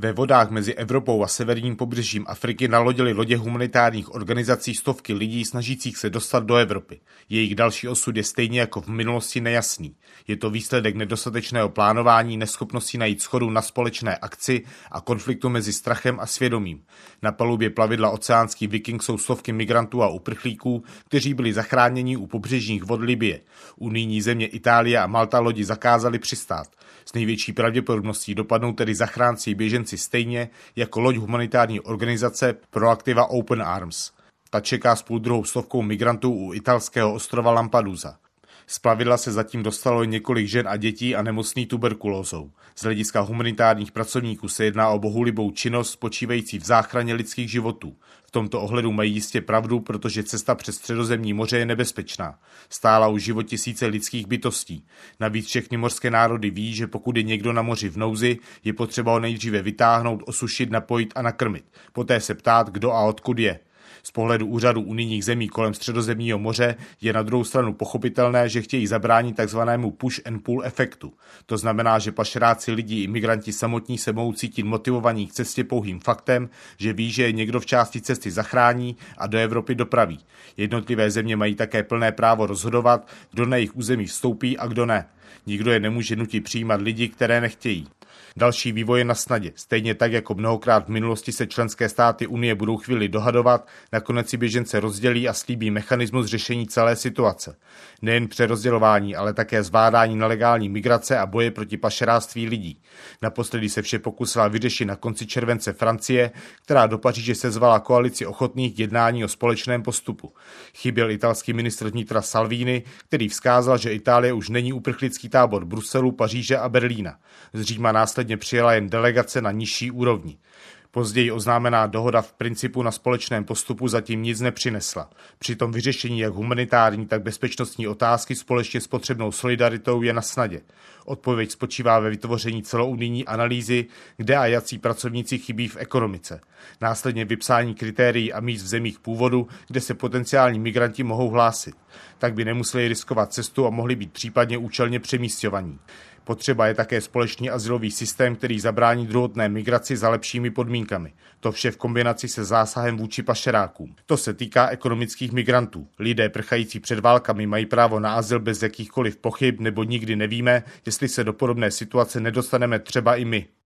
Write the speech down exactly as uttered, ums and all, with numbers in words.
Ve vodách mezi Evropou a severním pobřežím Afriky nalodily lodě humanitárních organizací stovky lidí snažících se dostat do Evropy. Jejich další osud je stejně jako v minulosti nejasný. Je to výsledek nedostatečného plánování, neschopnosti najít shodu na společné akci a konfliktu mezi strachem a svědomím. Na palubě plavidla Oceánský Viking jsou stovky migrantů a uprchlíků, kteří byli zachráněni u pobřežních vod Libye. Unijní země Itálie a Malta lodi zakázali přistát. S největší pravděpodobností dopadnou tedy zachránci běženci stejně jako loď humanitární organizace Proactiva Open Arms. Ta čeká s půl druhou stovkou migrantů u italského ostrova Lampedusa. Z plavidla se zatím dostalo několik žen a dětí a nemocný tuberkulózou. Z hlediska humanitárních pracovníků se jedná o bohulibou činnost spočívající v záchraně lidských životů. V tomto ohledu mají jistě pravdu, protože cesta přes Středozemní moře je nebezpečná. Stála už život tisíce lidských bytostí. Navíc všechny mořské národy ví, že pokud je někdo na moři v nouzi, je potřeba ho nejdříve vytáhnout, osušit, napojit a nakrmit. Poté se ptát, kdo a odkud je. Z pohledu úřadu unijních zemí kolem Středozemního moře je na druhou stranu pochopitelné, že chtějí zabránit takzvanému push and pull efektu. To znamená, že pašeráci lidí i migranti samotní se mohou cítit motivovaní k cestě pouhým faktem, že ví, že je někdo v části cesty zachrání a do Evropy dopraví. Jednotlivé země mají také plné právo rozhodovat, kdo na jejich území vstoupí a kdo ne. Nikdo je nemůže nutit přijímat lidi, které nechtějí. Další vývoj je na snadě. Stejně tak, jako mnohokrát v minulosti se členské státy Unie budou chvíli dohadovat, nakonec si běžence rozdělí a slíbí mechanismus řešení celé situace. Nejen přerozdělování, ale také zvládání nelegální migrace a boje proti pašeráctví lidí. Naposledy se vše pokusila vyřešit na konci července Francie, která do Paříže sezvala koalici ochotných k jednání o společném postupu. Chyběl italský ministr vnitra Salvini, který vzkázal, že Itálie už není uprchlický tábor Bruselu, Paříže a Berlína. Z Říma následně přijela jen delegace na nižší úrovni. Později oznámená dohoda v principu na společném postupu zatím nic nepřinesla. Přitom vyřešení jak humanitární, tak bezpečnostní otázky společně s potřebnou solidaritou je na snadě. Odpověď spočívá ve vytvoření celounijní analýzy, kde a jací pracovníci chybí v ekonomice. Následně vypsání kritérií a míst v zemích původu, kde se potenciální migranti mohou hlásit. Tak by nemuseli riskovat cestu a mohli být případně účelně přemísťovaní. Potřeba je také společný azylový systém, který zabrání druhotné migraci za lepšími podmínkami. To vše v kombinaci se zásahem vůči pašerákům. To se týká ekonomických migrantů. Lidé prchající před válkami mají právo na azyl bez jakýchkoliv pochyb, nebo nikdy nevíme, jestli se do podobné situace nedostaneme třeba i my.